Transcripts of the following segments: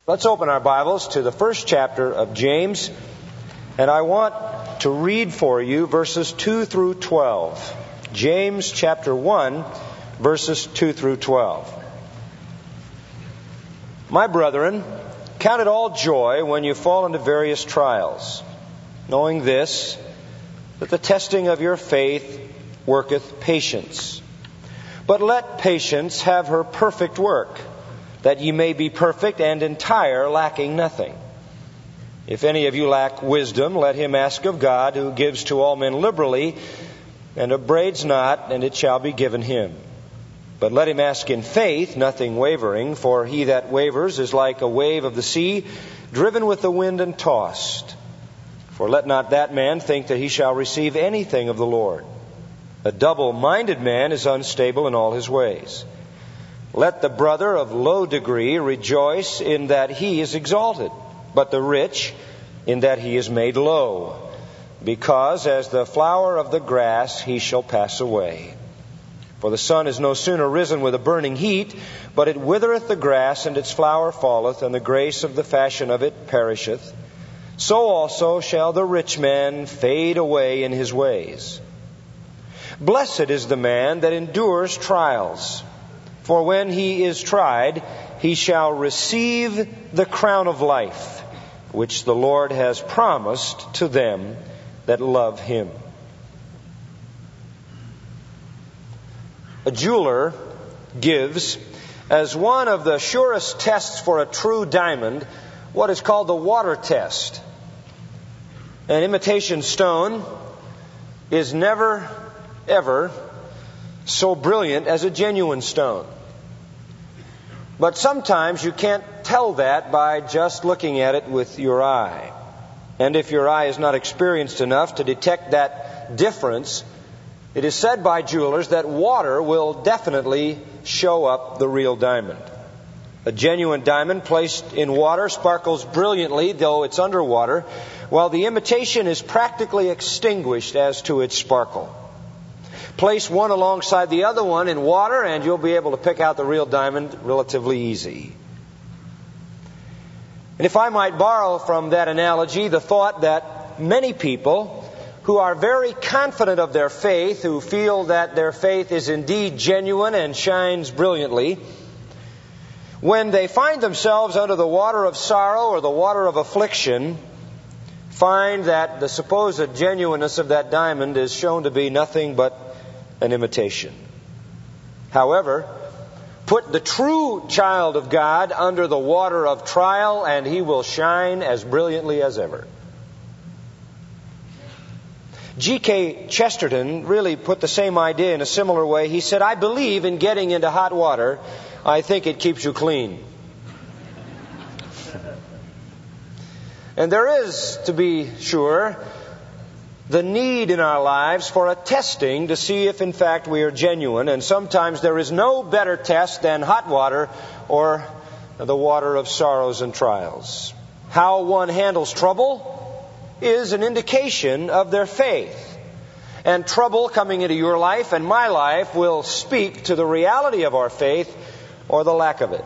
Let's open our Bibles to the first chapter of James, and I want to read for you verses 2 through 12. James chapter 1, verses 2 through 12. My brethren, count it all joy when you fall into various trials, knowing this, that the testing of your faith worketh patience. But let patience have her perfect work, that ye may be perfect and entire, lacking nothing. If any of you lack wisdom, let him ask of God, who gives to all men liberally, and upbraids not, and it shall be given him. But let him ask in faith, nothing wavering, for he that wavers is like a wave of the sea, driven with the wind and tossed. For let not that man think that he shall receive anything of the Lord. A double-minded man is unstable in all his ways. Let the brother of low degree rejoice in that he is exalted, but the rich in that he is made low, because as the flower of the grass he shall pass away. For the sun is no sooner risen with a burning heat, but it withereth the grass, and its flower falleth, and the grace of the fashion of it perisheth. So also shall the rich man fade away in his ways. Blessed is the man that endures trials, for when he is tried, he shall receive the crown of life, which the Lord has promised to them that love him. A jeweler gives, as one of the surest tests for a true diamond, what is called the water test. An imitation stone is never, ever so brilliant as a genuine stone. But sometimes you can't tell that by just looking at it with your eye. And if your eye is not experienced enough to detect that difference, it is said by jewelers that water will definitely show up the real diamond. A genuine diamond placed in water sparkles brilliantly, though it's underwater, while the imitation is practically extinguished as to its sparkle. Place one alongside the other one in water, and you'll be able to pick out the real diamond relatively easy. And if I might borrow from that analogy the thought that many people who are very confident of their faith, who feel that their faith is indeed genuine and shines brilliantly, when they find themselves under the water of sorrow or the water of affliction, find that the supposed genuineness of that diamond is shown to be nothing but an imitation. However, put the true child of God under the water of trial, and he will shine as brilliantly as ever. G.K. Chesterton really put the same idea in a similar way. He said, I believe in getting into hot water. I think it keeps you clean. And there is, to be sure, the need in our lives for a testing to see if in fact we are genuine. And sometimes there is no better test than hot water or the water of sorrows and trials. How one handles trouble is an indication of their faith. And trouble coming into your life and my life will speak to the reality of our faith or the lack of it.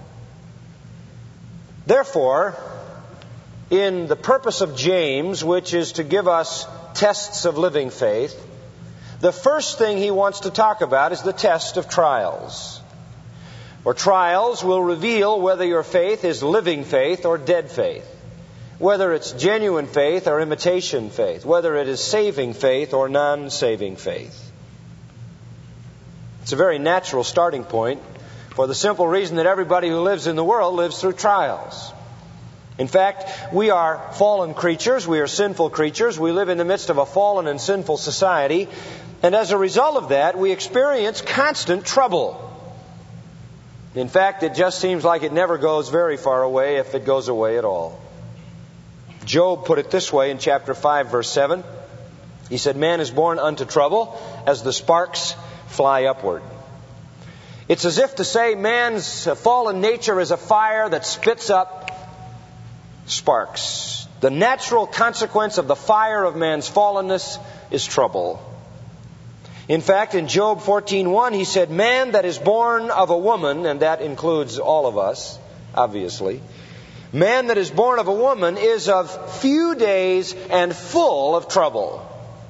Therefore, in the purpose of James, which is to give us tests of living faith, the first thing he wants to talk about is the test of trials. For trials will reveal whether your faith is living faith or dead faith, whether it's genuine faith or imitation faith, whether it is saving faith or non-saving faith. It's a very natural starting point for the simple reason that everybody who lives in the world lives through trials. In fact, we are fallen creatures. We are sinful creatures. We live in the midst of a fallen and sinful society. And as a result of that, we experience constant trouble. In fact, it just seems like it never goes very far away, if it goes away at all. Job put it this way in chapter 5, verse 7. He said, man is born unto trouble as the sparks fly upward. It's as if to say man's fallen nature is a fire that spits up sparks. The natural consequence of the fire of man's fallenness is trouble. In fact, in Job 14:1, he said, man that is born of a woman, and that includes all of us, obviously, Man that is born of a woman is of few days and full of trouble.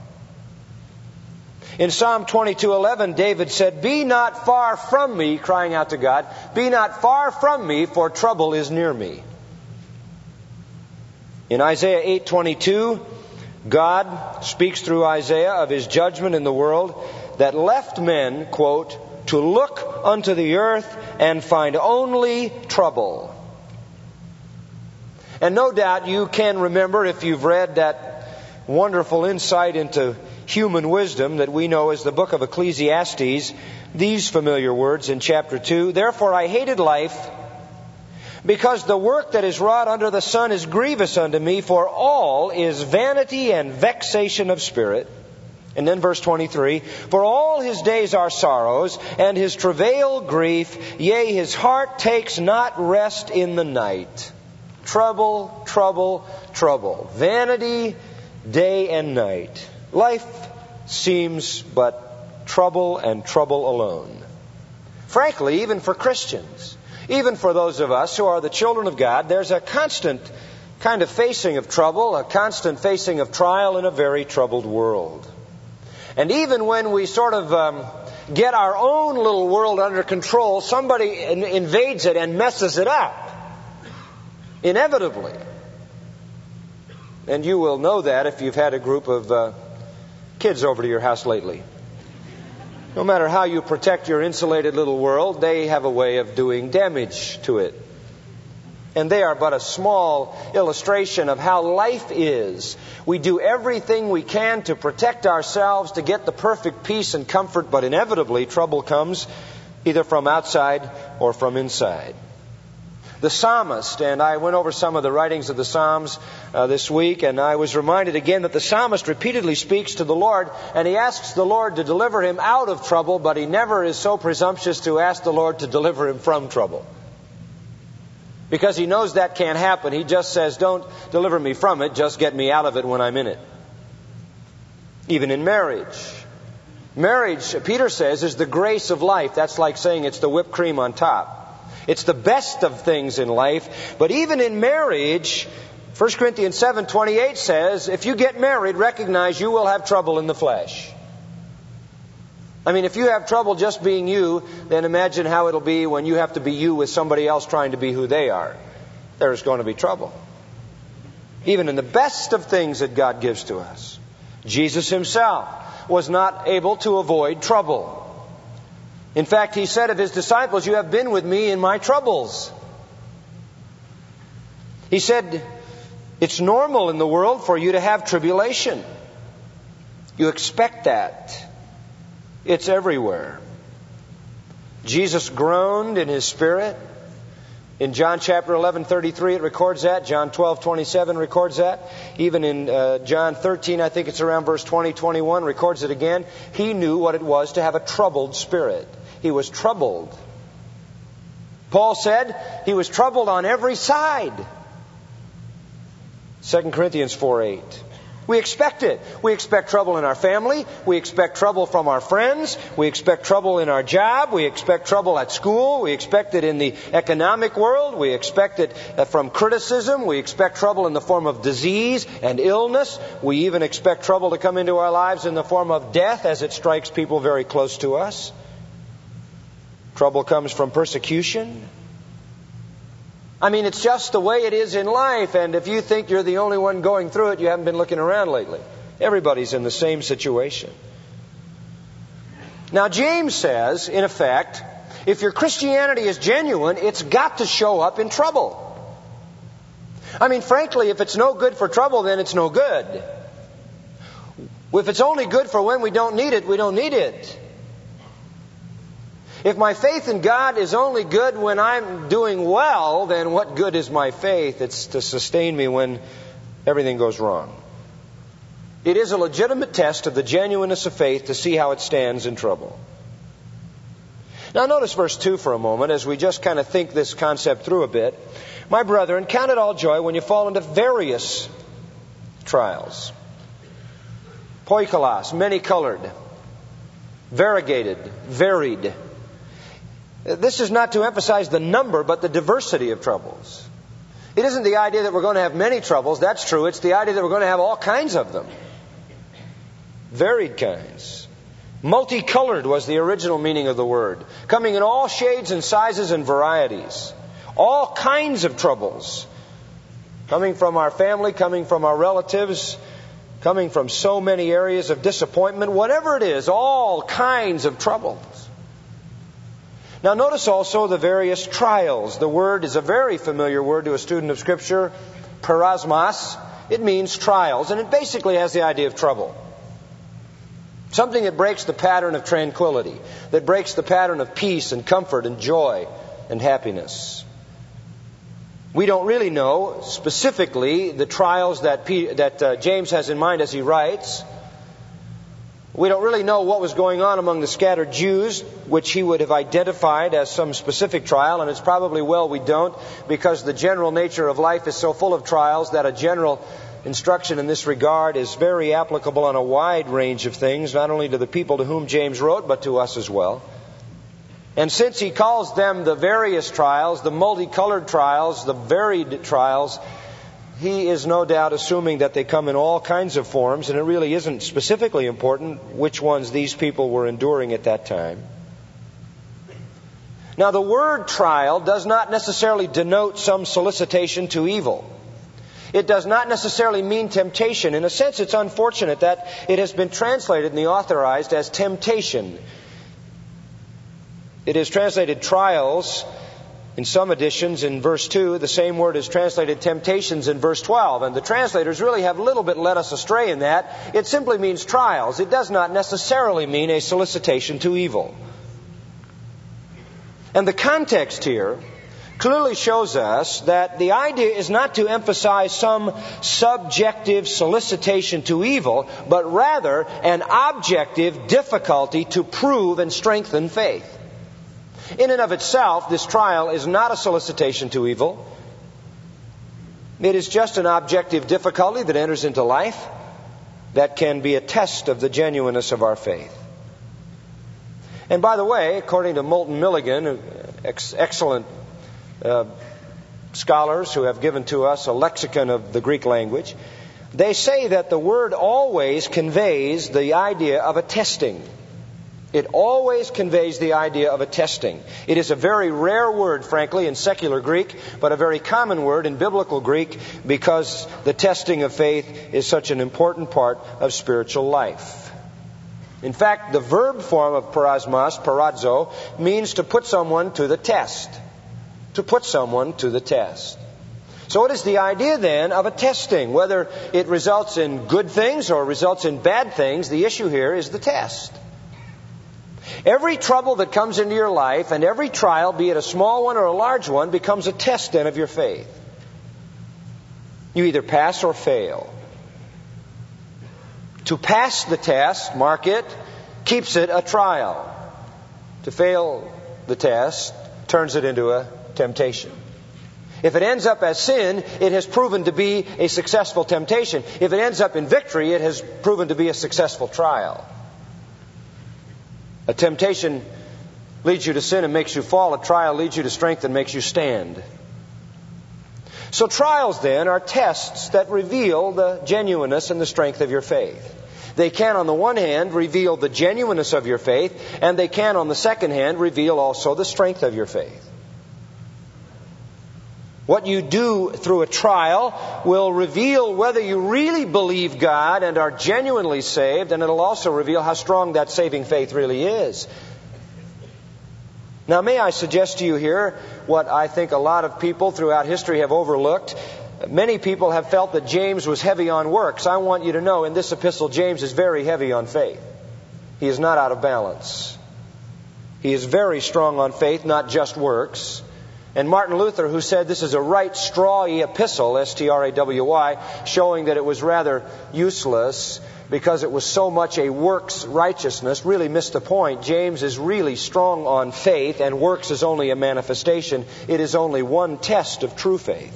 In Psalm 22:11, David said, "Be not far from me," crying out to God, "be not far from me, for trouble is near me." In Isaiah 8:22, God speaks through Isaiah of His judgment in the world that left men, quote, "to look unto the earth and find only trouble." And no doubt you can remember, if you've read that wonderful insight into human wisdom that we know as the book of Ecclesiastes, these familiar words in chapter 2, "Therefore I hated life, because the work that is wrought under the sun is grievous unto me, for all is vanity and vexation of spirit." And then verse 23, "For all his days are sorrows, and his travail grief, yea, his heart takes not rest in the night." Trouble, trouble, trouble. Vanity, day and night. Life seems but trouble and trouble alone. Frankly, even for Christians, even for those of us who are the children of God, there's a constant kind of facing of trouble, a constant facing of trial in a very troubled world. And even when we sort of get our own little world under control, somebody invades it and messes it up. Inevitably. And you will know that if you've had a group of kids over to your house lately. No matter how you protect your insulated little world, they have a way of doing damage to it. And they are but a small illustration of how life is. We do everything we can to protect ourselves, to get the perfect peace and comfort, but inevitably trouble comes either from outside or from inside. The psalmist, and I went over some of the writings of the Psalms this week, and I was reminded again that the psalmist repeatedly speaks to the Lord, and he asks the Lord to deliver him out of trouble, but he never is so presumptuous to ask the Lord to deliver him from trouble. Because he knows that can't happen. He just says, "Don't deliver me from it, just get me out of it when I'm in it." Even in marriage. Marriage, Peter says, is the grace of life. That's like saying it's the whipped cream on top. It's the best of things in life. But even in marriage, 1 Corinthians 7:28 says, if you get married, recognize you will have trouble in the flesh. I mean, if you have trouble just being you, then imagine how it'll be when you have to be you with somebody else trying to be who they are. There's going to be trouble. Even in the best of things that God gives to us. Jesus Himself was not able to avoid trouble. In fact, He said of His disciples, "You have been with me in my troubles." He said, it's normal in the world for you to have tribulation. You expect that. It's everywhere. Jesus groaned in His spirit. In John chapter 11:33 it records that. John 12:27 records that. Even in John 13, I think it's around verse 20-21, records it again. He knew what it was to have a troubled spirit. He was troubled. Paul said he was troubled on every side. 2 Corinthians 4:8. We expect it. We expect trouble in our family. We expect trouble from our friends. We expect trouble in our job. We expect trouble at school. We expect it in the economic world. We expect it from criticism. We expect trouble in the form of disease and illness. We even expect trouble to come into our lives in the form of death as it strikes people very close to us. Trouble comes from persecution. I mean, it's just the way it is in life, and if you think you're the only one going through it, you haven't been looking around lately. Everybody's in the same situation. Now, James says, in effect, if your Christianity is genuine, it's got to show up in trouble. I mean, frankly, if it's no good for trouble, then it's no good. If it's only good for when we don't need it, we don't need it. If my faith in God is only good when I'm doing well, then what good is my faith? It's to sustain me when everything goes wrong. It is a legitimate test of the genuineness of faith to see how it stands in trouble. Now notice verse 2 for a moment as we just kind of think this concept through a bit. My brethren, count it all joy when you fall into various trials. Poikilos, many-colored, variegated, varied. This is not to emphasize the number, but the diversity of troubles. It isn't the idea that we're going to have many troubles. That's true. It's the idea that we're going to have all kinds of them. Varied kinds. Multicolored was the original meaning of the word. Coming in all shades and sizes and varieties. All kinds of troubles. Coming from our family, coming from our relatives, coming from so many areas of disappointment. Whatever it is, all kinds of troubles. Now notice also the various trials. The word is a very familiar word to a student of Scripture. Parasmos. It means trials, and it basically has the idea of trouble. Something that breaks the pattern of tranquility, that breaks the pattern of peace and comfort and joy and happiness. We don't really know specifically the trials that James has in mind as he writes. We don't really know what was going on among the scattered Jews, which he would have identified as some specific trial, and it's probably well we don't, because the general nature of life is so full of trials that a general instruction in this regard is very applicable on a wide range of things, not only to the people to whom James wrote, but to us as well. And since he calls them the various trials, the multicolored trials, the varied trials, he is no doubt assuming that they come in all kinds of forms, and it really isn't specifically important which ones these people were enduring at that time. Now, the word trial does not necessarily denote some solicitation to evil. It does not necessarily mean temptation. In a sense, it's unfortunate that it has been translated in the Authorized as temptation. It is translated trials in some editions in verse 2. The same word is translated temptations in verse 12. And the translators really have a little bit led us astray in that. It simply means trials. It does not necessarily mean a solicitation to evil. And the context here clearly shows us that the idea is not to emphasize some subjective solicitation to evil, but rather an objective difficulty to prove and strengthen faith. In and of itself, this trial is not a solicitation to evil. It is just an objective difficulty that enters into life that can be a test of the genuineness of our faith. And by the way, according to Moulton Milligan, excellent scholars who have given to us a lexicon of the Greek language, they say that the word always conveys the idea of a testing. It always conveys the idea of a testing. It is a very rare word, frankly, in secular Greek, but a very common word in biblical Greek because the testing of faith is such an important part of spiritual life. In fact, the verb form of parasmos, paradzo, means to put someone to the test. To put someone to the test. So what is the idea then of a testing? Whether it results in good things or results in bad things, the issue here is the test. Every trouble that comes into your life and every trial, be it a small one or a large one, becomes a test then of your faith. You either pass or fail. To pass the test, mark it, keeps it a trial. To fail the test turns it into a temptation. If it ends up as sin, it has proven to be a successful temptation. If it ends up in victory, it has proven to be a successful trial. A temptation leads you to sin and makes you fall. A trial leads you to strength and makes you stand. So trials then are tests that reveal the genuineness and the strength of your faith. They can, on the one hand, reveal the genuineness of your faith, and they can, on the second hand, reveal also the strength of your faith. What you do through a trial will reveal whether you really believe God and are genuinely saved, and it'll also reveal how strong that saving faith really is. Now, may I suggest to you here what I think a lot of people throughout history have overlooked. Many people have felt that James was heavy on works. I want you to know in this epistle, James is very heavy on faith. He is not out of balance. He is very strong on faith, not just works. And Martin Luther, who said this is a right strawy epistle, S-T-R-A-W-Y, showing that it was rather useless because it was so much a works righteousness, really missed the point. James is really strong on faith, and works is only a manifestation. It is only one test of true faith.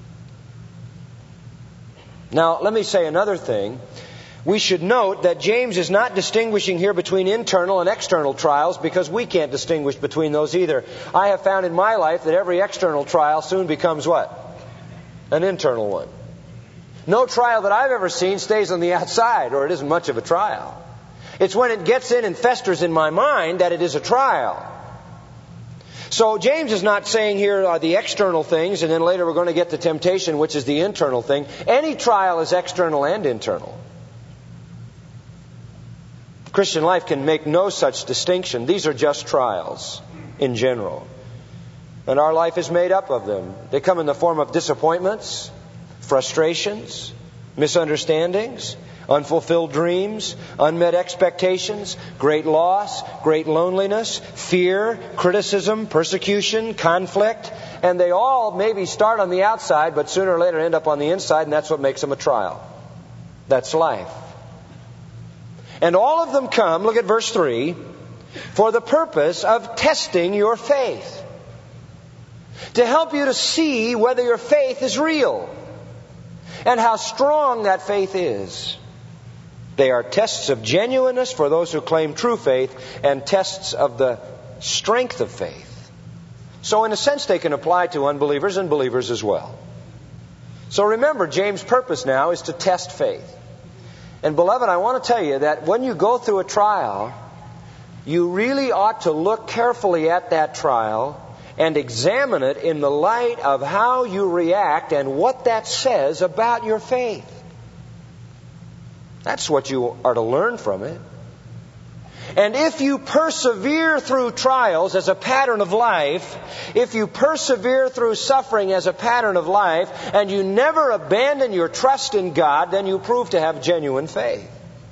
Now, let me say another thing. We should note that James is not distinguishing here between internal and external trials because we can't distinguish between those either. I have found in my life that every external trial soon becomes what? an internal one. No trial that I've ever seen stays on the outside, or it isn't much of a trial. It's when it gets in and festers in my mind that it is a trial. So James is not saying here are the external things, and then later we're going to get to temptation, which is the internal thing. Any trial is external and internal. Christian life can make no such distinction. These are just trials in general. And our life is made up of them. They come in the form of disappointments, frustrations, misunderstandings, unfulfilled dreams, unmet expectations, great loss, great loneliness, fear, criticism, persecution, conflict. And they all maybe start on the outside, but sooner or later end up on the inside, and that's what makes them a trial. That's life. And all of them come, look at verse 3, for the purpose of testing your faith. To help you to see whether your faith is real and how strong that faith is. They are tests of genuineness for those who claim true faith and tests of the strength of faith. So in a sense they can apply to unbelievers and believers as well. So remember, James' purpose now is to test faith. And beloved, I want to tell you that when you go through a trial, you really ought to look carefully at that trial and examine it in the light of how you react and what that says about your faith. That's what you are to learn from it. And if you persevere through trials as a pattern of life, if you persevere through suffering as a pattern of life, and you never abandon your trust in God, then you prove to have genuine faith.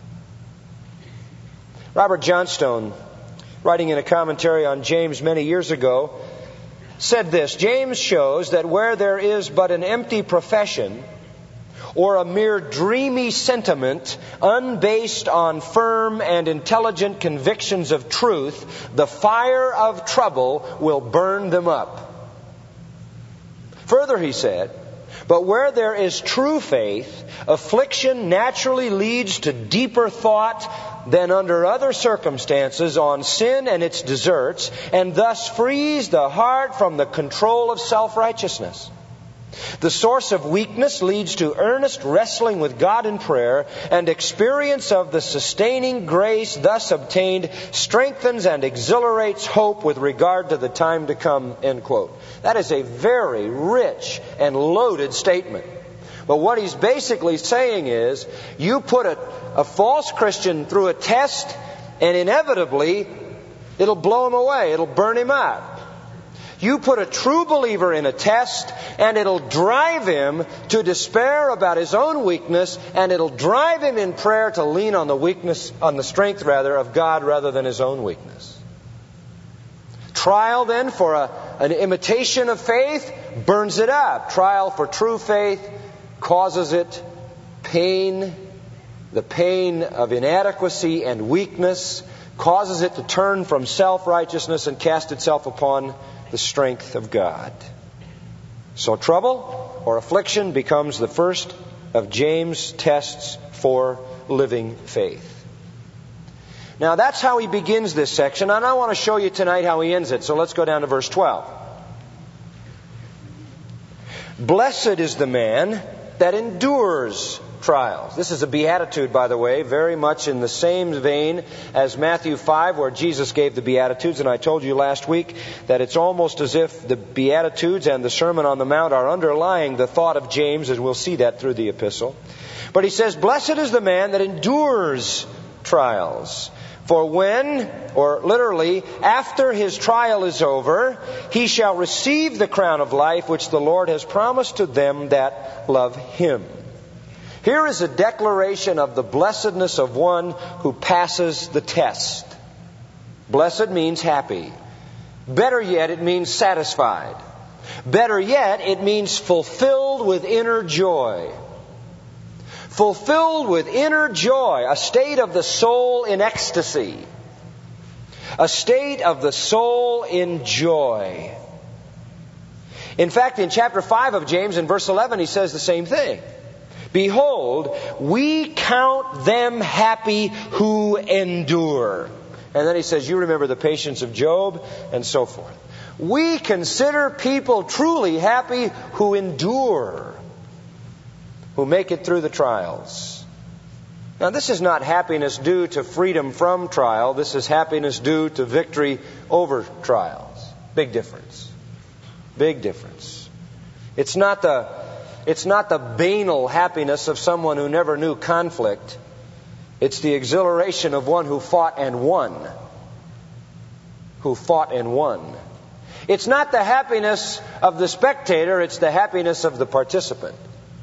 Robert Johnstone, writing in a commentary on James many years ago, said this: James shows that where there is but an empty profession, or a mere dreamy sentiment unbased on firm and intelligent convictions of truth, the fire of trouble will burn them up. Further, he said, but where there is true faith, affliction naturally leads to deeper thought than under other circumstances on sin and its deserts, and thus frees the heart from the control of self-righteousness. The source of weakness leads to earnest wrestling with God in prayer, and experience of the sustaining grace thus obtained strengthens and exhilarates hope with regard to the time to come, end quote. That is a very rich and loaded statement. But what he's basically saying is, you put a false Christian through a test, and inevitably it'll blow him away, it'll burn him up. You put a true believer in a test, and it'll drive him to despair about his own weakness, and it'll drive him in prayer to lean on the strength of God rather than his own weakness. Trial then for an imitation of faith burns it up. Trial for true faith causes it pain, the pain of inadequacy and weakness, causes it to turn from self-righteousness and cast itself upon the strength of God. So trouble or affliction becomes the first of James' tests for living faith. Now that's how he begins this section, and I want to show you tonight how he ends it. So let's go down to verse 12. Blessed is the man that endures trials. This is a beatitude, by the way, very much in the same vein as Matthew 5, where Jesus gave the Beatitudes. And I told you last week that it's almost as if the Beatitudes and the Sermon on the Mount are underlying the thought of James, as we'll see that through the epistle. But he says, blessed is the man that endures trials. For when, or literally, after his trial is over, he shall receive the crown of life which the Lord has promised to them that love Him. Here is a declaration of the blessedness of one who passes the test. Blessed means happy. Better yet, it means satisfied. Better yet, it means fulfilled with inner joy. Fulfilled with inner joy, a state of the soul in ecstasy. A state of the soul in joy. In fact, in chapter 5 of James, in verse 11, he says the same thing. Behold, we count them happy who endure. And then he says, you remember the patience of Job, and so forth. We consider people truly happy who endure, who make it through the trials. Now, this is not happiness due to freedom from trial. This is happiness due to victory over trials. Big difference. Big difference. It's not the banal happiness of someone who never knew conflict. It's the exhilaration of one who fought and won. Who fought and won. It's not the happiness of the spectator, it's the happiness of the participant.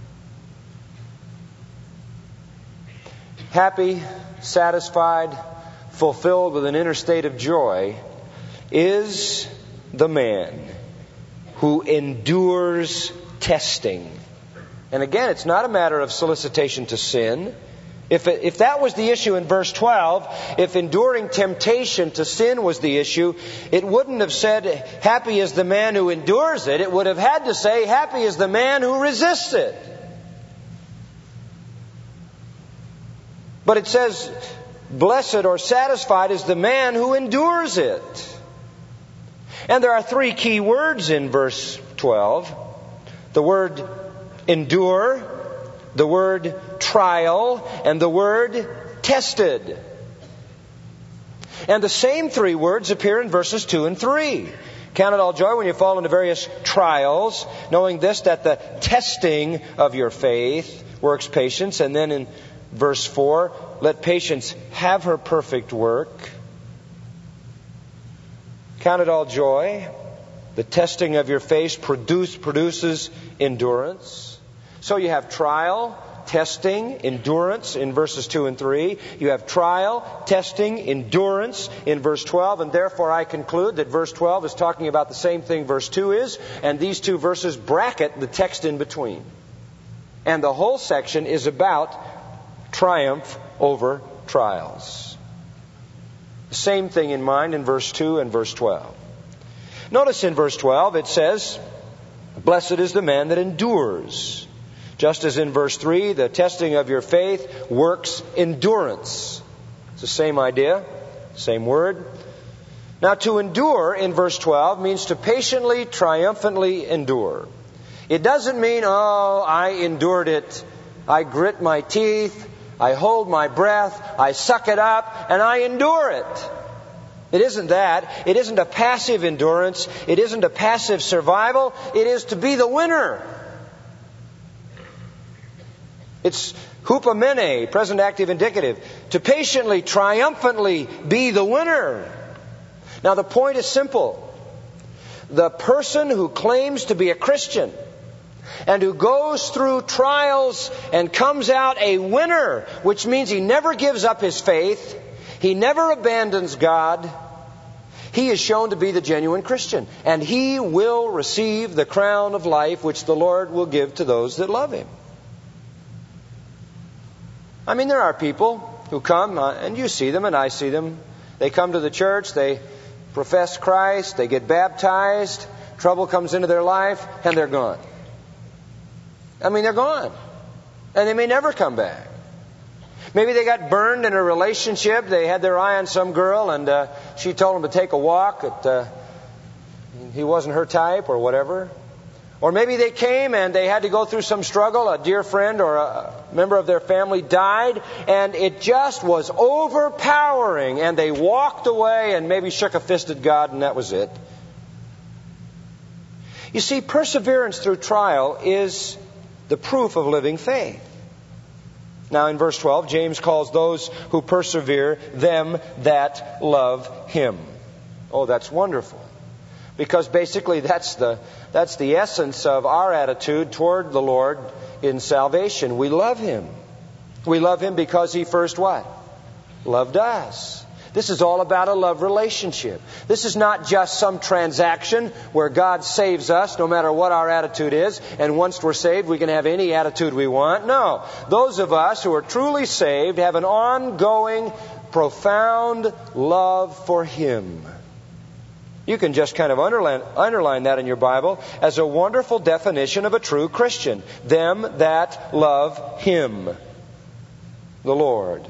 Happy, satisfied, fulfilled with an inner state of joy is the man who endures testing. And again, it's not a matter of solicitation to sin. If that was the issue in verse 12, if enduring temptation to sin was the issue, it wouldn't have said, happy is the man who endures it. It would have had to say, happy is the man who resists it. But it says, blessed or satisfied is the man who endures it. And there are three key words in verse 12. The word endure, the word trial, and the word tested. And the same three words appear in verses 2 and 3. Count it all joy when you fall into various trials, knowing this, that the testing of your faith works patience. And then in verse 4, let patience have her perfect work. Count it all joy. The testing of your faith produces endurance. So you have trial, testing, endurance in verses 2 and 3. You have trial, testing, endurance in verse 12. And therefore I conclude that verse 12 is talking about the same thing verse 2 is. And these two verses bracket the text in between. And the whole section is about triumph over trials. The same thing in mind in verse 2 and verse 12. Notice in verse 12 it says, blessed is the man that endures. Just as in verse 3, the testing of your faith works endurance. It's the same idea, same word. Now, to endure in verse 12 means to patiently, triumphantly endure. It doesn't mean, oh, I endured it. I grit my teeth. I hold my breath. I suck it up and I endure it. It isn't that. It isn't a passive endurance. It isn't a passive survival. It is to be the winner. It's hupomene, present active indicative. To patiently, triumphantly be the winner. Now the point is simple. The person who claims to be a Christian and who goes through trials and comes out a winner, which means he never gives up his faith, he never abandons God, he is shown to be the genuine Christian. And he will receive the crown of life which the Lord will give to those that love Him. I mean, there are people who come, and you see them and I see them. They come to the church, they profess Christ, they get baptized, trouble comes into their life, and they're gone. I mean, they're gone. And they may never come back. Maybe they got burned in a relationship. They had their eye on some girl, and she told them to take a walk. He wasn't her type or whatever. Or maybe they came and they had to go through some struggle. A dear friend or a member of their family died, and it just was overpowering. And they walked away and maybe shook a fist at God, and that was it. You see, perseverance through trial is the proof of living faith. Now in verse 12, James calls those who persevere them that love Him. Oh, that's wonderful. Because basically that's the essence of our attitude toward the Lord in salvation. We love Him. We love Him because He first what? Loved us. This is all about a love relationship. This is not just some transaction where God saves us no matter what our attitude is, and once we're saved we can have any attitude we want. No. Those of us who are truly saved have an ongoing, profound love for Him. You can just kind of underline that in your Bible as a wonderful definition of a true Christian. Them that love Him, the Lord.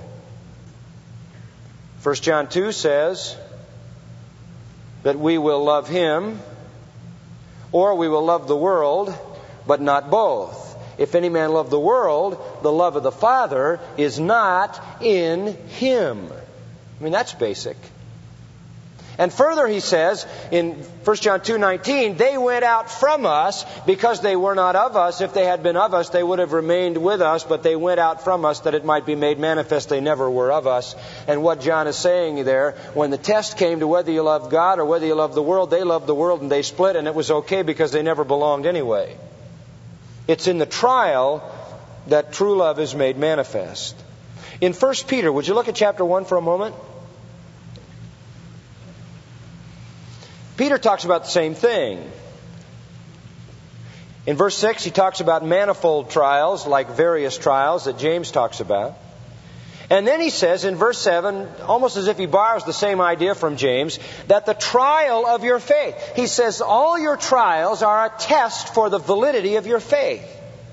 1 John 2 says that we will love Him Or we will love the world, but not both. If any man love the world, the love of the Father is not in him. I mean, that's basic. And further he says in 1 John 2:19, they went out from us because they were not of us. If they had been of us, they would have remained with us, but they went out from us that it might be made manifest they never were of us. And what John is saying there, when the test came to whether you love God or whether you love the world, they loved the world and they split, and it was okay because they never belonged anyway. It's in the trial that true love is made manifest. In 1 Peter, would you look at chapter 1 for a moment? Peter talks about the same thing. In verse 6, he talks about manifold trials, like various trials that James talks about. And then he says in verse 7, almost as if he borrows the same idea from James, that the trial of your faith. He says all your trials are a test for the validity of your faith.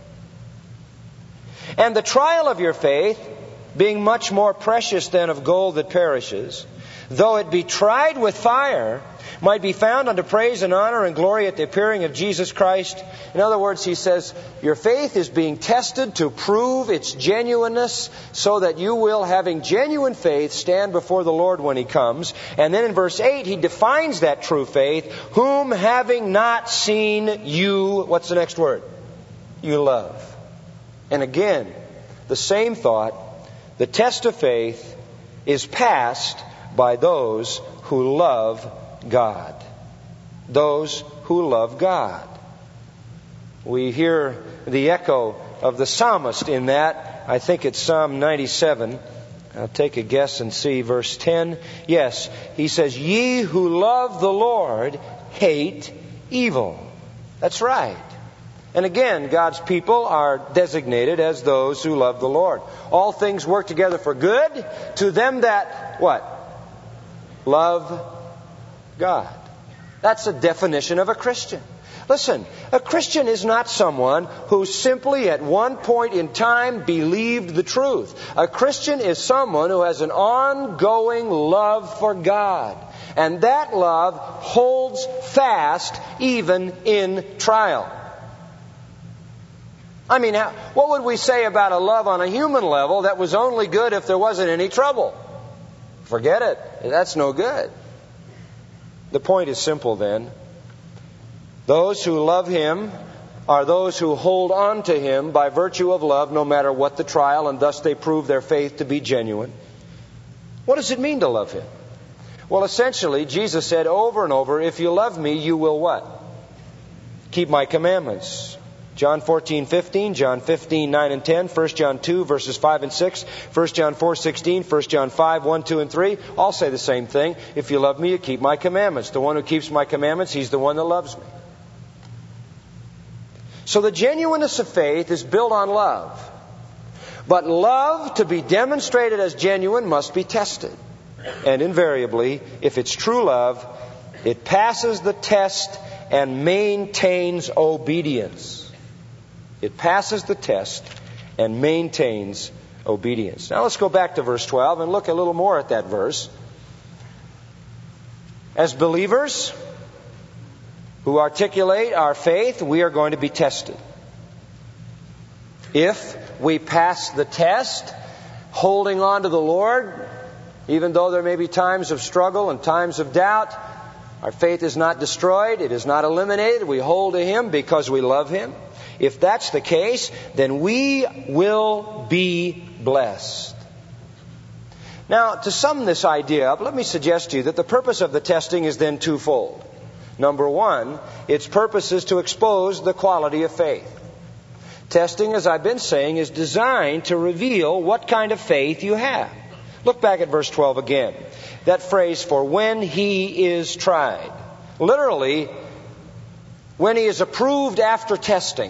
And the trial of your faith, being much more precious than of gold that perishes, though it be tried with fire, might be found unto praise and honor and glory at the appearing of Jesus Christ. In other words, he says, your faith is being tested to prove its genuineness so that you will, having genuine faith, stand before the Lord when He comes. And then in verse 8, he defines that true faith, whom having not seen you, what's the next word? You love. And again, the same thought, the test of faith is passed by those who love God. Those who love God. We hear the echo of the psalmist in that. I think it's Psalm 97. I'll take a guess and see verse 10. Yes, he says, ye who love the Lord hate evil. That's right. And again, God's people are designated as those who love the Lord. All things work together for good to them that, what? Love God. That's the definition of a Christian. Listen, a Christian is not someone who simply at one point in time believed the truth. A Christian is someone who has an ongoing love for God. And that love holds fast even in trial. I mean, what would we say about a love on a human level that was only good if there wasn't any trouble? Forget it. That's no good. The point is simple then. Those who love Him are those who hold on to Him by virtue of love no matter what the trial, and thus they prove their faith to be genuine. What does it mean to love Him? Well, essentially, Jesus said over and over, if you love me, you will what? Keep my commandments. John 14:15, John 15:9 and 10, 1 John 2 verses 5 and 6, 1 John 4:16, 1 John 5, 1, 2, and 3, all say the same thing. If you love me, you keep my commandments. The one who keeps my commandments, he's the one that loves me. So the genuineness of faith is built on love. But love, to be demonstrated as genuine, must be tested. And invariably, if it's true love, it passes the test and maintains obedience. It passes the test and maintains obedience. Now let's go back to verse 12 and look a little more at that verse. As believers who articulate our faith, we are going to be tested. If we pass the test, holding on to the Lord, even though there may be times of struggle and times of doubt, our faith is not destroyed, it is not eliminated. We hold to Him because we love Him. If that's the case, then we will be blessed. Now, to sum this idea up, let me suggest to you that the purpose of the testing is then twofold. Number one, its purpose is to expose the quality of faith. Testing, as I've been saying, is designed to reveal what kind of faith you have. Look back at verse 12 again. That phrase, for when he is tried. Literally, when he is approved after testing.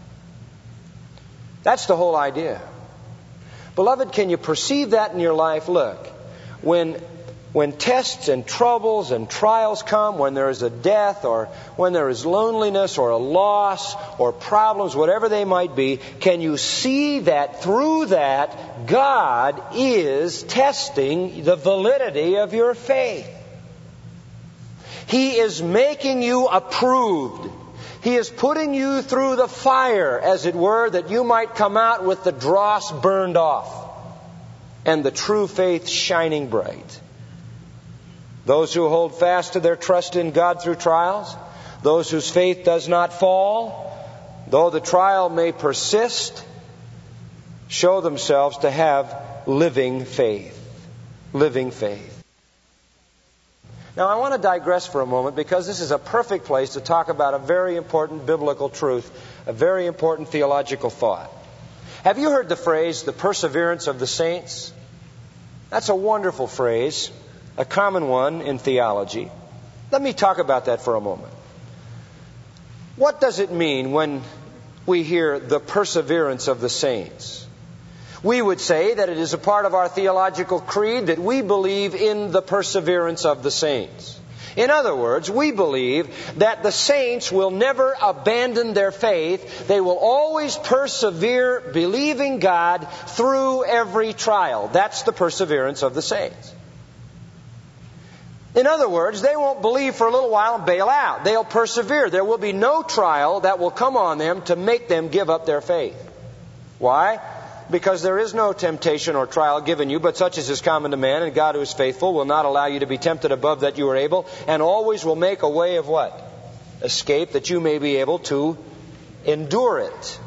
That's the whole idea. Beloved, can you perceive that in your life? Look, when tests and troubles and trials come, when there is a death or when there is loneliness or a loss or problems, whatever they might be, can you see that through that God is testing the validity of your faith? He is making you approved. He is putting you through the fire, as it were, that you might come out with the dross burned off and the true faith shining bright. Those who hold fast to their trust in God through trials, those whose faith does not fall, though the trial may persist, show themselves to have living faith. Living faith. Now I want to digress for a moment because this is a perfect place to talk about a very important biblical truth, a very important theological thought. Have you heard the phrase, the perseverance of the saints? That's a wonderful phrase, a common one in theology. Let me talk about that for a moment. What does it mean when we hear the perseverance of the saints? We would say that it is a part of our theological creed that we believe in the perseverance of the saints. In other words, we believe that the saints will never abandon their faith. They will always persevere believing God through every trial. That's the perseverance of the saints. In other words, they won't believe for a little while and bail out. They'll persevere. There will be no trial that will come on them to make them give up their faith. Why? Because there is no temptation or trial given you, but such as is common to man, and God who is faithful will not allow you to be tempted above that you are able, and always will make a way of what? Escape, that you may be able to endure it.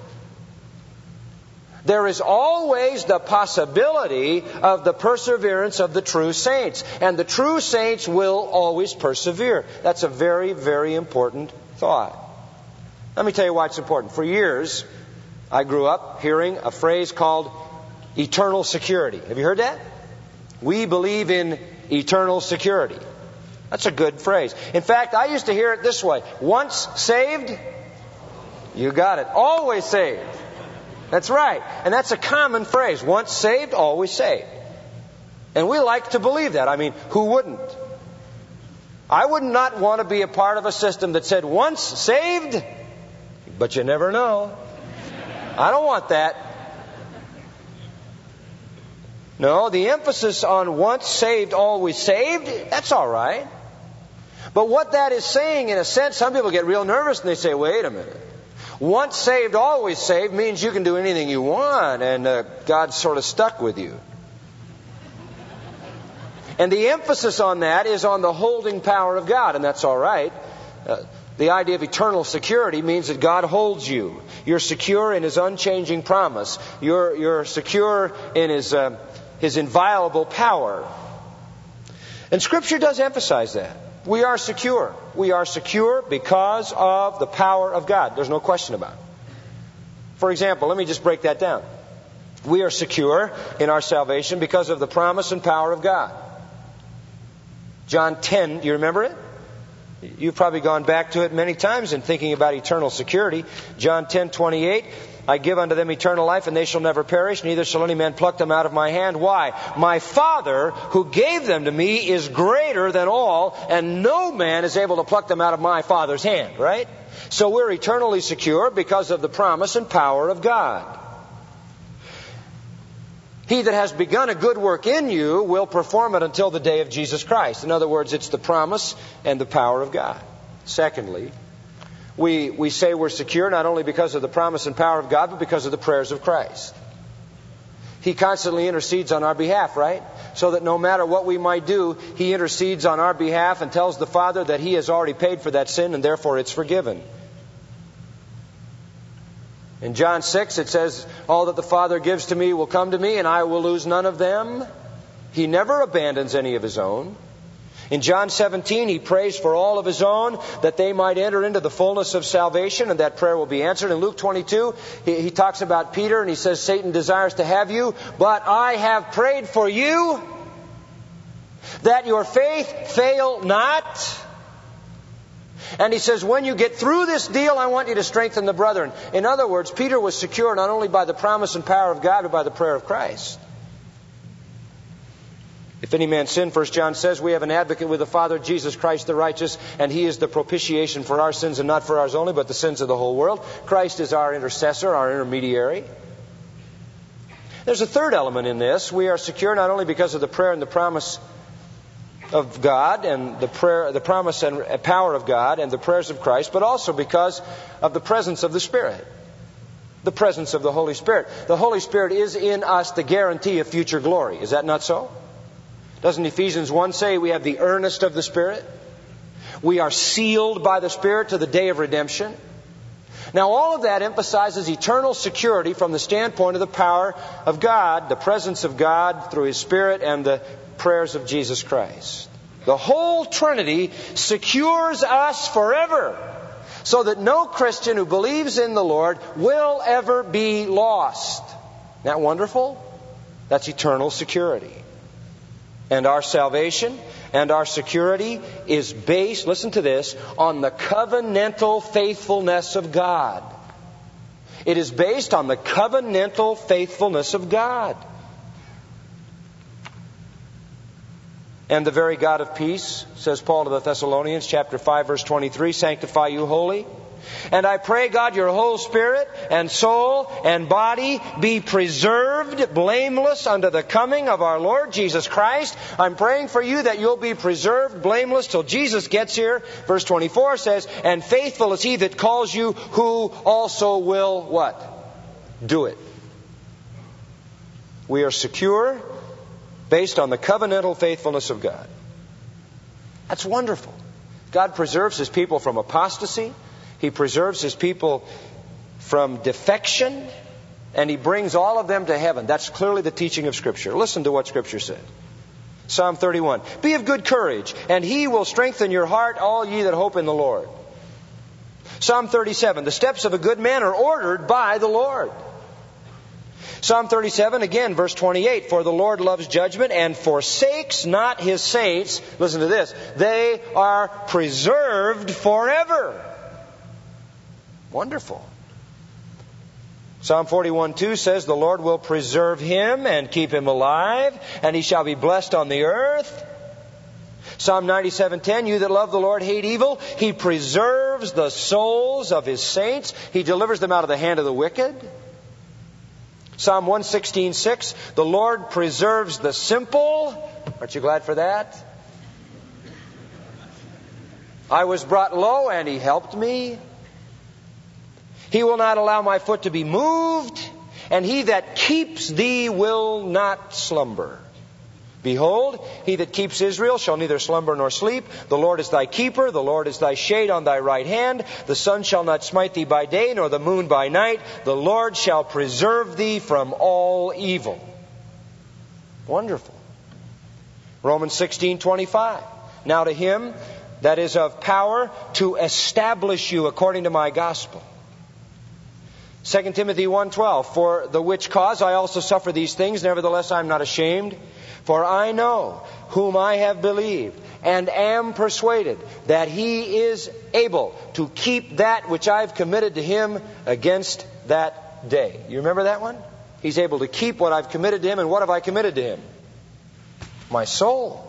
There is always the possibility of the perseverance of the true saints, and the true saints will always persevere. That's a very, very important thought. Let me tell you why it's important. For years, I grew up hearing a phrase called eternal security. Have you heard that? We believe in eternal security. That's a good phrase. In fact, I used to hear it this way. Once saved, you got it. Always saved. That's right. And that's a common phrase. Once saved, always saved. And we like to believe that. I mean, who wouldn't? I would not want to be a part of a system that said, once saved, but you never know. I don't want that. No, the emphasis on once saved, always saved, that's all right. But what that is saying, in a sense, some people get real nervous and they say, wait a minute. Once saved, always saved means you can do anything you want and God's sort of stuck with you. And the emphasis on that is on the holding power of God, and that's all right. The idea of eternal security means that God holds you. You're secure in His unchanging promise. You're secure in His inviolable power. And Scripture does emphasize that. We are secure. We are secure because of the power of God. There's no question about it. For example, let me just break that down. We are secure in our salvation because of the promise and power of God. John 10, do you remember it? You've probably gone back to it many times in thinking about eternal security. John 10:28, I give unto them eternal life, and they shall never perish, neither shall any man pluck them out of my hand. Why? My Father, who gave them to me, is greater than all, and no man is able to pluck them out of my Father's hand, right? So we're eternally secure because of the promise and power of God. He that has begun a good work in you will perform it until the day of Jesus Christ. In other words, it's the promise and the power of God. Secondly, we say we're secure not only because of the promise and power of God, but because of the prayers of Christ. He constantly intercedes on our behalf, right? So that no matter what we might do, He intercedes on our behalf and tells the Father that He has already paid for that sin and therefore it's forgiven. In John 6 it says, all that the Father gives to me will come to me, and I will lose none of them. He never abandons any of His own. In John 17 He prays for all of His own that they might enter into the fullness of salvation, and that prayer will be answered. In Luke 22 he talks about Peter and he says, Satan desires to have you, but I have prayed for you that your faith fail not. And he says, when you get through this deal, I want you to strengthen the brethren. In other words, Peter was secure not only by the promise and power of God, but by the prayer of Christ. If any man sin, 1 John says, we have an advocate with the Father, Jesus Christ the righteous, and He is the propitiation for our sins, and not for ours only, but the sins of the whole world. Christ is our intercessor, our intermediary. There's a third element in this. We are secure not only because of the prayer and the promise of God and the promise and power of God and the prayers of Christ, but also because of the presence of the Spirit. The presence of the Holy Spirit. The Holy Spirit is in us the guarantee of future glory. Is that not so? Doesn't Ephesians 1 say we have the earnest of the Spirit? We are sealed by the Spirit to the day of redemption. Now all of that emphasizes eternal security from the standpoint of the power of God, the presence of God through His Spirit and the prayers of Jesus Christ. The whole Trinity secures us forever, so that no Christian who believes in the Lord will ever be lost. Isn't that wonderful? That's eternal security. And our salvation and our security is based, listen to this, on the covenantal faithfulness of God. It is based on the covenantal faithfulness of God. And the very God of peace, says Paul to the Thessalonians, chapter 5, verse 23, sanctify you wholly. And I pray, God, your whole spirit and soul and body be preserved blameless unto the coming of our Lord Jesus Christ. I'm praying for you that you'll be preserved blameless till Jesus gets here. Verse 24 says, and faithful is He that calls you, who also will what? Do it. We are secure based on the covenantal faithfulness of God. That's wonderful. God preserves His people from apostasy. He preserves His people from defection. And He brings all of them to heaven. That's clearly the teaching of Scripture. Listen to what Scripture said. Psalm 31. Be of good courage, and He will strengthen your heart, all ye that hope in the Lord. Psalm 37. The steps of a good man are ordered by the Lord. Psalm 37, again, verse 28. For the Lord loves judgment and forsakes not His saints. Listen to this. They are preserved forever. Wonderful. Psalm 41:2 says, the Lord will preserve him and keep him alive, and he shall be blessed on the earth. Psalm 97:10, you that love the Lord hate evil. He preserves the souls of His saints. He delivers them out of the hand of the wicked. Psalm 116:6, the Lord preserves the simple. Aren't you glad for that? I was brought low and He helped me. He will not allow my foot to be moved, and He that keeps thee will not slumber. Behold, He that keeps Israel shall neither slumber nor sleep. The Lord is thy keeper, the Lord is thy shade on thy right hand. The sun shall not smite thee by day, nor the moon by night. The Lord shall preserve thee from all evil. Wonderful. Romans 16:25. Now to Him that is of power to establish you according to my gospel. 2 Timothy 1:12, for the which cause I also suffer these things, nevertheless I am not ashamed. For I know whom I have believed, and am persuaded that He is able to keep that which I have committed to Him against that day. You remember that one? He's able to keep what I've committed to Him, and what have I committed to Him? My soul.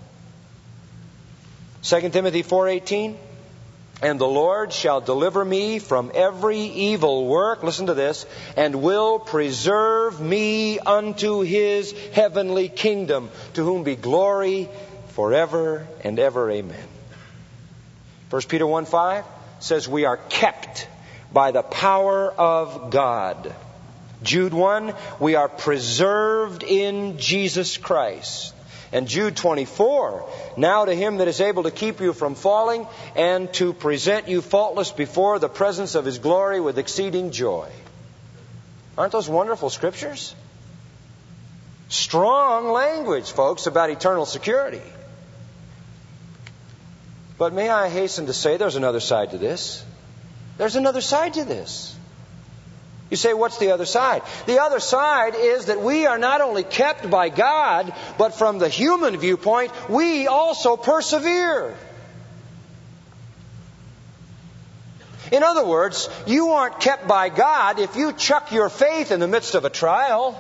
2 Timothy 4:18, and the Lord shall deliver me from every evil work, listen to this, and will preserve me unto His heavenly kingdom, to whom be glory forever and ever. Amen. 1 Peter 1:5 says we are kept by the power of God. Jude 1, we are preserved in Jesus Christ. And Jude 24, now to Him that is able to keep you from falling and to present you faultless before the presence of His glory with exceeding joy. Aren't those wonderful scriptures? Strong language, folks, about eternal security. But may I hasten to say there's another side to this. There's another side to this. You say, what's the other side? The other side is that we are not only kept by God, but from the human viewpoint, we also persevere. In other words, you aren't kept by God if you chuck your faith in the midst of a trial.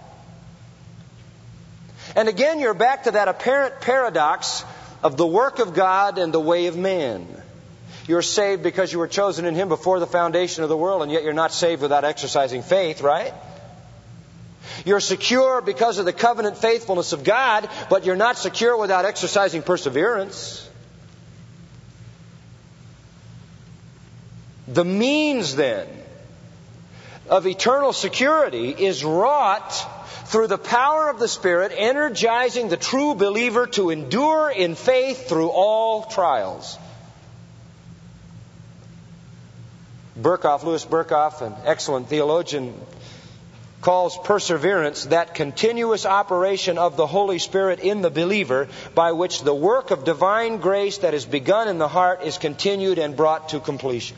And again, you're back to that apparent paradox of the work of God and the way of man. You're saved because you were chosen in Him before the foundation of the world, and yet you're not saved without exercising faith, right? You're secure because of the covenant faithfulness of God, but you're not secure without exercising perseverance. The means, then, of eternal security is wrought through the power of the Spirit, energizing the true believer to endure in faith through all trials. Louis Berkhoff, an excellent theologian, calls perseverance that continuous operation of the Holy Spirit in the believer by which the work of divine grace that is begun in the heart is continued and brought to completion.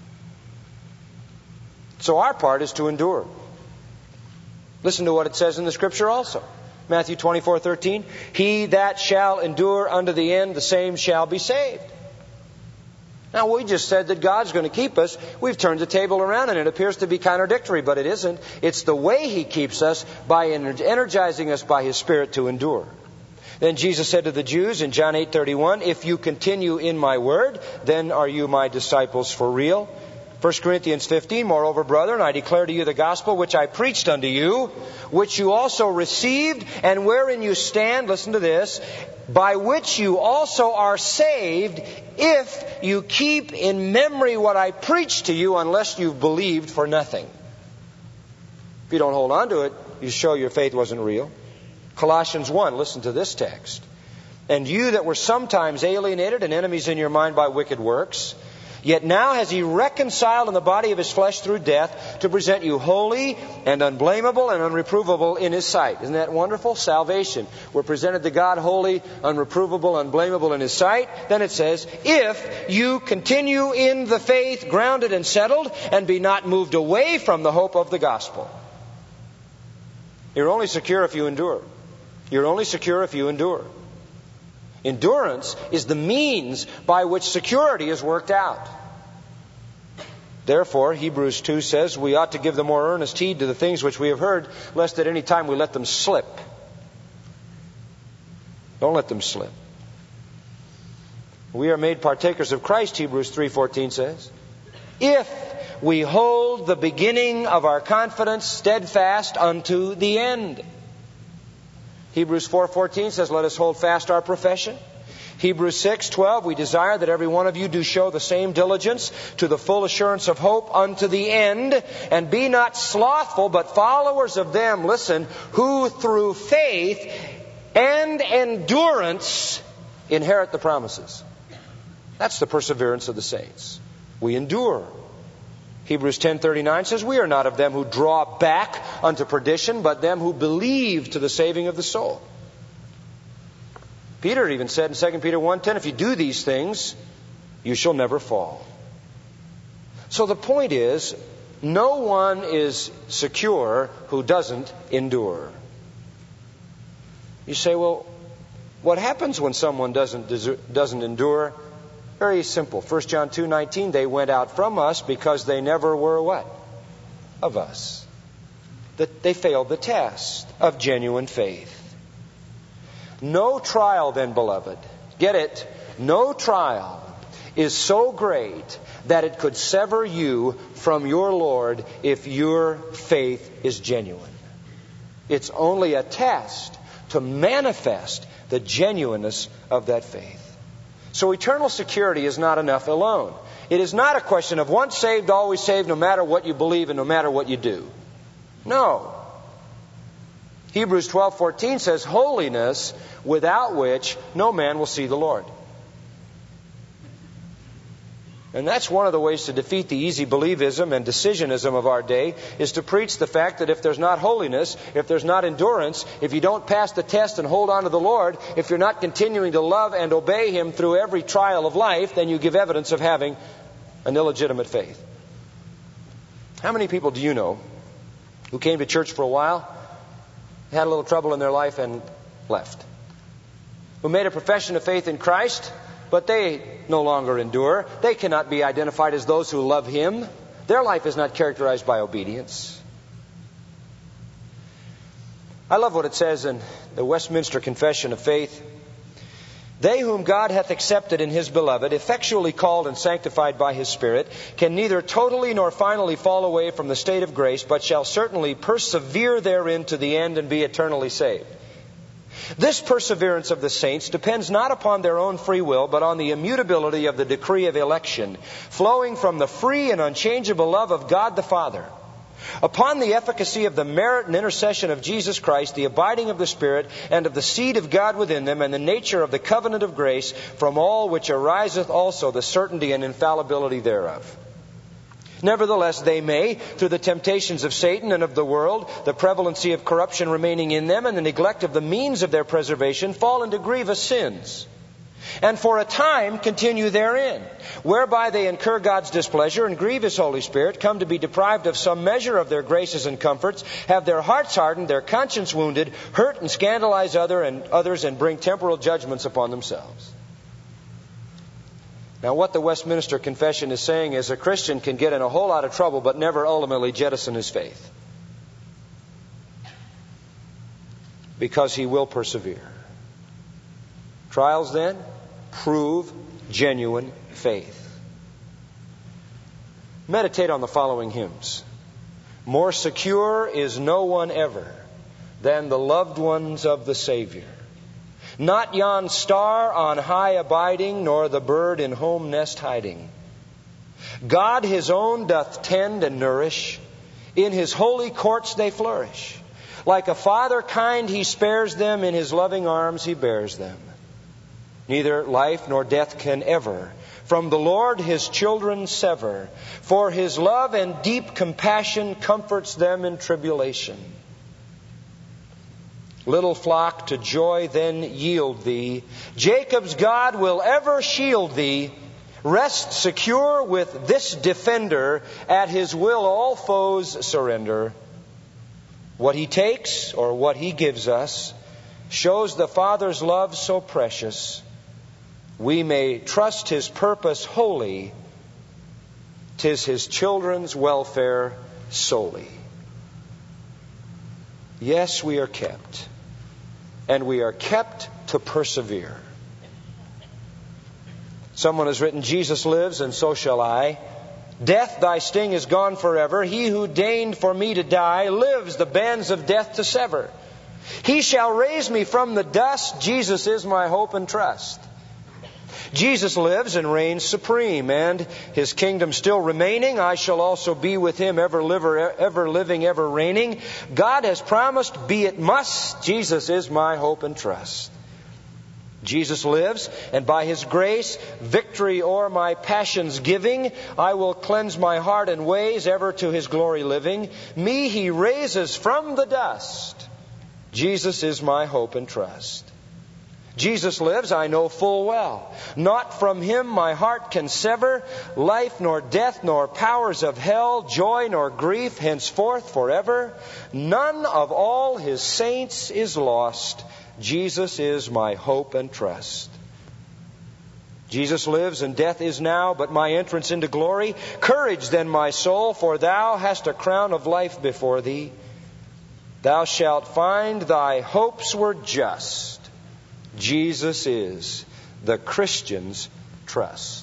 So our part is to endure. Listen to what it says in the Scripture also. Matthew 24:13. He that shall endure unto the end, the same shall be saved. Now, we just said that God's going to keep us. We've turned the table around, and it appears to be contradictory, but it isn't. It's the way He keeps us by energizing us by His Spirit to endure. Then Jesus said to the Jews in John 8:31, if you continue in my word, then are you my disciples for real. 1 Corinthians 15, moreover, brethren, I declare to you the gospel which I preached unto you, which you also received, and wherein you stand, listen to this, by which you also are saved, if you keep in memory what I preached to you, unless you've believed for nothing. If you don't hold on to it, you show your faith wasn't real. Colossians 1, listen to this text. And you that were sometimes alienated and enemies in your mind by wicked works, yet now has He reconciled in the body of His flesh through death to present you holy and unblameable and unreprovable in His sight. Isn't that wonderful? Salvation. We're presented to God holy, unreprovable, unblameable in His sight. Then it says, if you continue in the faith, grounded and settled, and be not moved away from the hope of the gospel. You're only secure if you endure. You're only secure if you endure. Endurance is the means by which security is worked out. Therefore, Hebrews 2 says, we ought to give the more earnest heed to the things which we have heard, lest at any time we let them slip. Don't let them slip. We are made partakers of Christ, Hebrews 3:14 says, if we hold the beginning of our confidence steadfast unto the end. Hebrews 4:14 says, let us hold fast our profession. Hebrews 6:12, we desire that every one of you do show the same diligence to the full assurance of hope unto the end, and be not slothful, but followers of them, listen, who through faith and endurance inherit the promises. That's the perseverance of the saints. We endure. Hebrews 10:39 says, we are not of them who draw back unto perdition, but them who believe to the saving of the soul. Peter even said in 2 Peter 1:10, if you do these things, you shall never fall. So the point is, no one is secure who doesn't endure. You say, well, what happens when someone doesn't endure? Very simple. 1 John 2:19, they went out from us because they never were what? Of us. That they failed the test of genuine faith. No trial then, beloved, get it, no trial is so great that it could sever you from your Lord if your faith is genuine. It's only a test to manifest the genuineness of that faith. So eternal security is not enough alone. It is not a question of once saved, always saved, no matter what you believe and no matter what you do. No. Hebrews 12:14 says, holiness without which no man will see the Lord. And that's one of the ways to defeat the easy believism and decisionism of our day, is to preach the fact that if there's not holiness, if there's not endurance, if you don't pass the test and hold on to the Lord, if you're not continuing to love and obey Him through every trial of life, then you give evidence of having an illegitimate faith. How many people do you know who came to church for a while, had a little trouble in their life and left? Who made a profession of faith in Christ, but they no longer endure. They cannot be identified as those who love Him. Their life is not characterized by obedience. I love what it says in the Westminster Confession of Faith. They whom God hath accepted in His beloved, effectually called and sanctified by His Spirit, can neither totally nor finally fall away from the state of grace, but shall certainly persevere therein to the end and be eternally saved. This perseverance of the saints depends not upon their own free will, but on the immutability of the decree of election, flowing from the free and unchangeable love of God the Father. Upon the efficacy of the merit and intercession of Jesus Christ, the abiding of the Spirit, and of the seed of God within them, and the nature of the covenant of grace, from all which ariseth also the certainty and infallibility thereof. Nevertheless, they may, through the temptations of Satan and of the world, the prevalency of corruption remaining in them, and the neglect of the means of their preservation, fall into grievous sins, and for a time continue therein, whereby they incur God's displeasure and grieve His Holy Spirit, come to be deprived of some measure of their graces and comforts, have their hearts hardened, their conscience wounded, hurt and scandalize others, and bring temporal judgments upon themselves. Now, what the Westminster Confession is saying is a Christian can get in a whole lot of trouble but never ultimately jettison his faith, because he will persevere. Trials, then, prove genuine faith. Meditate on the following hymns. More secure is no one ever than the loved ones of the Savior. Not yon star on high abiding, nor the bird in home nest hiding. God His own doth tend and nourish, in His holy courts they flourish. Like a father kind He spares them, in His loving arms He bears them. Neither life nor death can ever from the Lord His children sever, for His love and deep compassion comforts them in tribulation. Little flock, to joy then yield thee. Jacob's God will ever shield thee. Rest secure with this defender. At His will all foes surrender. What He takes or what He gives us shows the Father's love so precious. We may trust His purpose wholly. 'Tis His children's welfare solely. Yes, we are kept. And we are kept to persevere. Someone has written, Jesus lives and so shall I. Death, thy sting is gone forever. He who deigned for me to die lives the bands of death to sever. He shall raise me from the dust. Jesus is my hope and trust. Jesus lives and reigns supreme, and His kingdom still remaining. I shall also be with Him, ever living, ever reigning. God has promised, be it must. Jesus is my hope and trust. Jesus lives, and by His grace, victory o'er my passions giving, I will cleanse my heart and ways, ever to His glory living. Me He raises from the dust. Jesus is my hope and trust. Jesus lives, I know full well. Not from Him my heart can sever life, nor death, nor powers of hell, joy, nor grief, henceforth forever. None of all His saints is lost. Jesus is my hope and trust. Jesus lives and death is now but my entrance into glory. Courage then, my soul, for thou hast a crown of life before thee. Thou shalt find thy hopes were just. Jesus is the Christian's trust.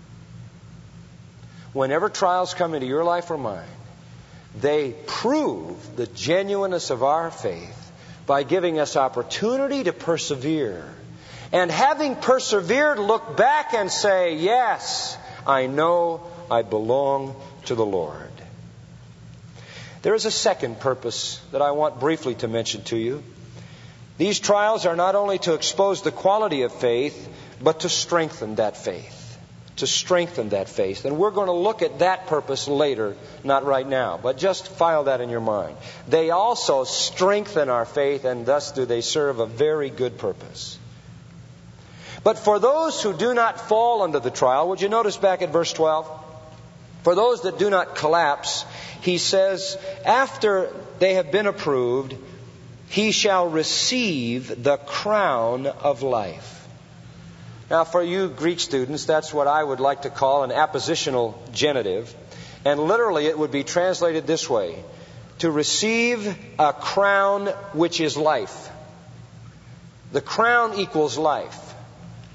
Whenever trials come into your life or mine, they prove the genuineness of our faith by giving us opportunity to persevere. And having persevered, look back and say, yes, I know I belong to the Lord. There is a second purpose that I want briefly to mention to you. These trials are not only to expose the quality of faith, but to strengthen that faith. To strengthen that faith. And we're going to look at that purpose later, not right now. But just file that in your mind. They also strengthen our faith, and thus do they serve a very good purpose. But for those who do not fall under the trial, would you notice back at verse 12? For those that do not collapse, he says, after they have been approved, he shall receive the crown of life. Now, for you Greek students, that's what I would like to call an appositional genitive. And literally it would be translated this way: to receive a crown which is life. The crown equals life.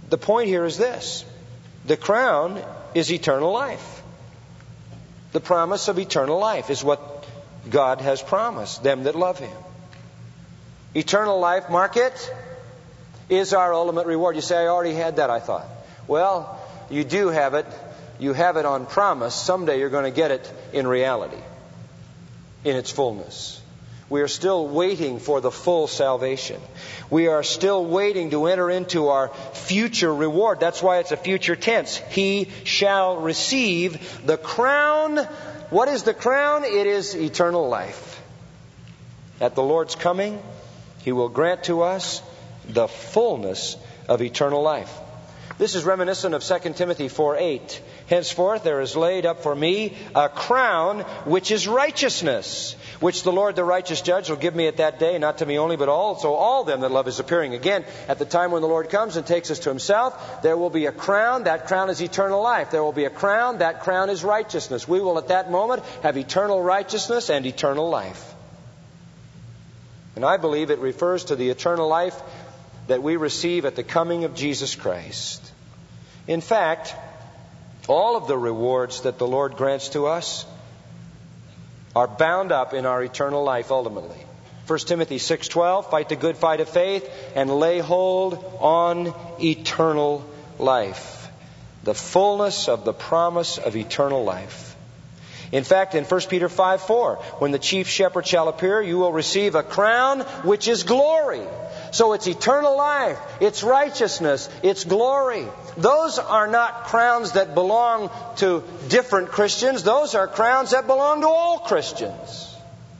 The point here is this. The crown is eternal life. The promise of eternal life is what God has promised them that love Him. Eternal life, mark it, is our ultimate reward. You say, I already had that, I thought. Well, you do have it. You have it on promise. Someday you're going to get it in reality, in its fullness. We are still waiting for the full salvation. We are still waiting to enter into our future reward. That's why it's a future tense. He shall receive the crown. What is the crown? It is eternal life. At the Lord's coming, He will grant to us the fullness of eternal life. This is reminiscent of 2 Timothy 4:8. Henceforth there is laid up for me a crown which is righteousness, which the Lord the righteous judge will give me at that day, not to me only, but also all them that love His appearing. Again, at the time when the Lord comes and takes us to Himself, there will be a crown. That crown is eternal life. There will be a crown. That crown is righteousness. We will at that moment have eternal righteousness and eternal life. And I believe it refers to the eternal life that we receive at the coming of Jesus Christ. In fact, all of the rewards that the Lord grants to us are bound up in our eternal life ultimately. 1 Timothy 6:12, fight the good fight of faith and lay hold on eternal life. The fullness of the promise of eternal life. In fact, in 1 Peter 5:4, when the chief shepherd shall appear, you will receive a crown which is glory. So it's eternal life, it's righteousness, it's glory. Those are not crowns that belong to different Christians. Those are crowns that belong to all Christians.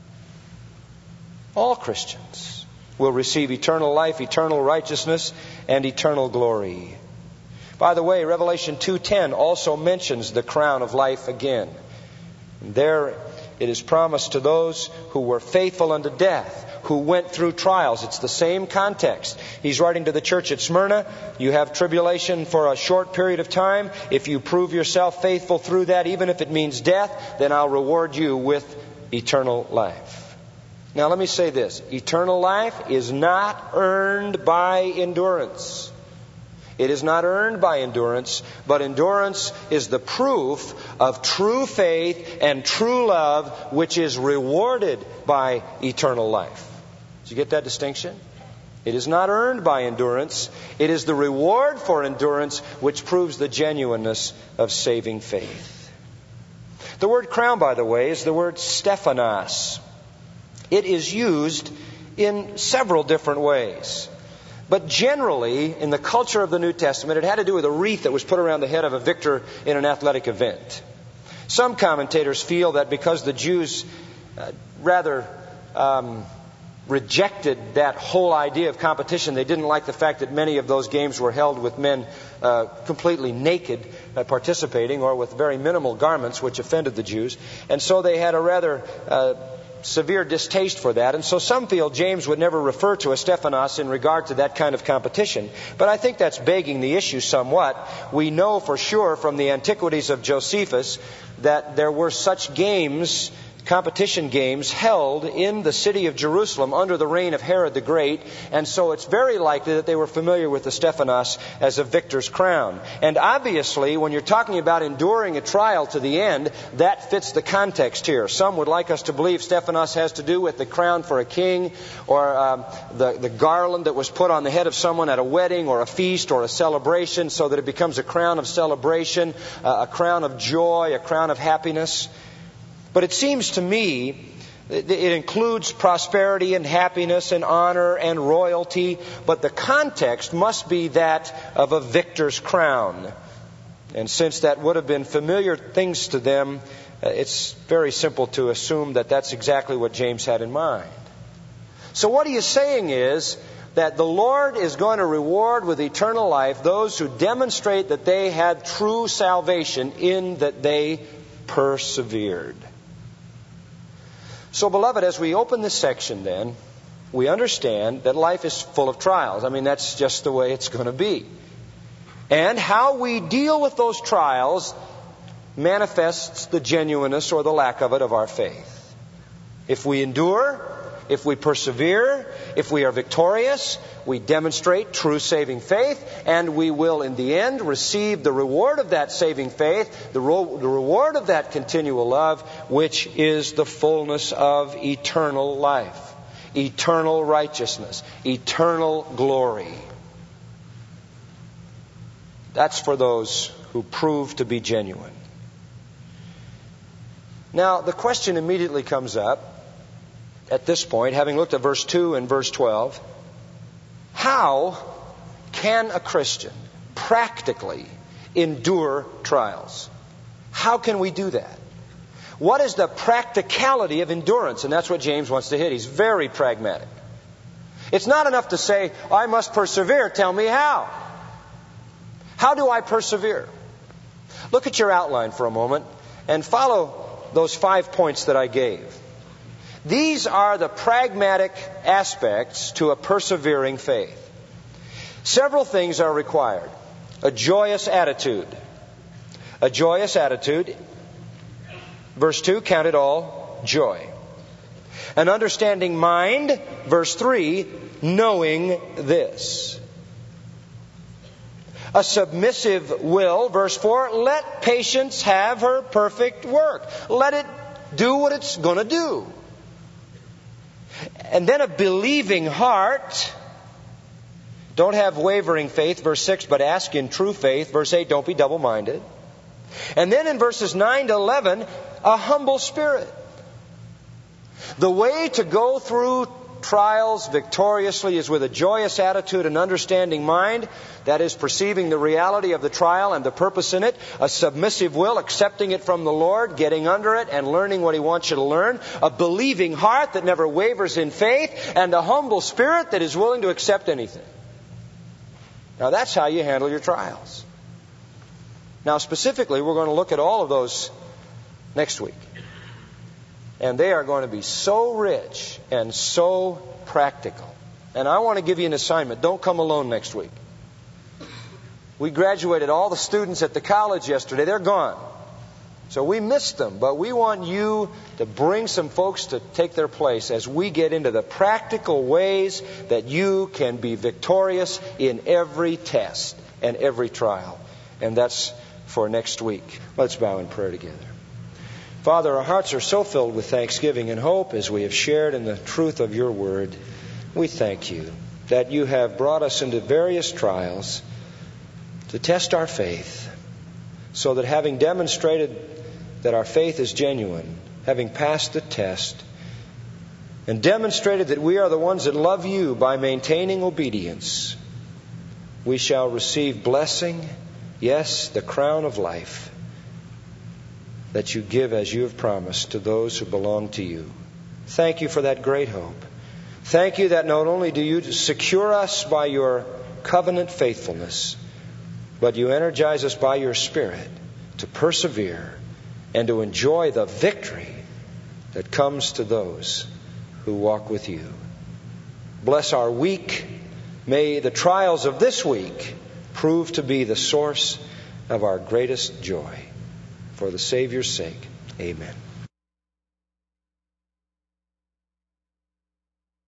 All Christians will receive eternal life, eternal righteousness, and eternal glory. By the way, Revelation 2:10 also mentions the crown of life again. There it is promised to those who were faithful unto death, who went through trials. It's the same context. He's writing to the church at Smyrna. You have tribulation for a short period of time. If you prove yourself faithful through that, even if it means death, then I'll reward you with eternal life. Now let me say this. Eternal life is not earned by endurance. It is not earned by endurance, but endurance is the proof of true faith and true love, which is rewarded by eternal life. Did you get that distinction? It is not earned by endurance. It is the reward for endurance which proves the genuineness of saving faith. The word crown, by the way, is the word Stephanos. It is used in several different ways. But generally, in the culture of the New Testament, it had to do with a wreath that was put around the head of a victor in an athletic event. Some commentators feel that because the Jews rejected that whole idea of competition, they didn't like the fact that many of those games were held with men completely naked participating, or with very minimal garments, which offended the Jews. And so they had a rather severe distaste for that. And so some feel James would never refer to a Stephanos in regard to that kind of competition. But I think that's begging the issue somewhat. We know for sure from the Antiquities of Josephus that there were such games, competition games, held in the city of Jerusalem under the reign of Herod the Great. And so it's very likely that they were familiar with the Stephanos as a victor's crown. And obviously, when you're talking about enduring a trial to the end, that fits the context here. Some would like us to believe Stephanos has to do with the crown for a king, or the garland that was put on the head of someone at a wedding or a feast or a celebration, so that it becomes a crown of celebration, a crown of joy, a crown of happiness. But it seems to me it includes prosperity and happiness and honor and royalty, but the context must be that of a victor's crown. And since that would have been familiar things to them, it's very simple to assume that that's exactly what James had in mind. So what he is saying is that the Lord is going to reward with eternal life those who demonstrate that they had true salvation in that they persevered. So, beloved, as we open this section then, we understand that life is full of trials. I mean, that's just the way it's going to be. And how we deal with those trials manifests the genuineness or the lack of it of our faith. If we endure, if we persevere, if we are victorious, we demonstrate true saving faith, and we will in the end receive the reward of that saving faith, the reward of that continual love, which is the fullness of eternal life, eternal righteousness, eternal glory. That's for those who prove to be genuine. Now, the question immediately comes up at this point, having looked at verse 2 and verse 12, how can a Christian practically endure trials? How can we do that? What is the practicality of endurance? And that's what James wants to hit. He's very pragmatic. It's not enough to say, I must persevere. Tell me how. How do I persevere? Look at your outline for a moment and follow those 5 points that I gave. These are the pragmatic aspects to a persevering faith. Several things are required. A joyous attitude. A joyous attitude. Verse 2, count it all joy. An understanding mind. Verse 3, knowing this. A submissive will. Verse 4, let patience have her perfect work. Let it do what it's going to do. And then a believing heart. Don't have wavering faith, verse 6, but ask in true faith. Verse 8, don't be double-minded. And then in verses 9 to 11, a humble spirit. The way to go through trials victoriously is with a joyous attitude and understanding mind. That is, perceiving the reality of the trial and the purpose in it. A submissive will, accepting it from the Lord, getting under it and learning what He wants you to learn. A believing heart that never wavers in faith. And a humble spirit that is willing to accept anything. Now that's how you handle your trials. Now specifically, we're going to look at all of those next week. And they are going to be so rich and so practical. And I want to give you an assignment. Don't come alone next week. We graduated all the students at the college yesterday. They're gone. So we missed them. But we want you to bring some folks to take their place as we get into the practical ways that you can be victorious in every test and every trial. And that's for next week. Let's bow in prayer together. Father, our hearts are so filled with thanksgiving and hope as we have shared in the truth of your word. We thank you that you have brought us into various trials to test our faith, so that having demonstrated that our faith is genuine, having passed the test, and demonstrated that we are the ones that love you by maintaining obedience, we shall receive blessing, yes, the crown of life, that you give as you have promised to those who belong to you. Thank you for that great hope. Thank you that not only do you secure us by your covenant faithfulness, but you energize us by your Spirit to persevere and to enjoy the victory that comes to those who walk with you. Bless our week. May the trials of this week prove to be the source of our greatest joy. For the Savior's sake, amen.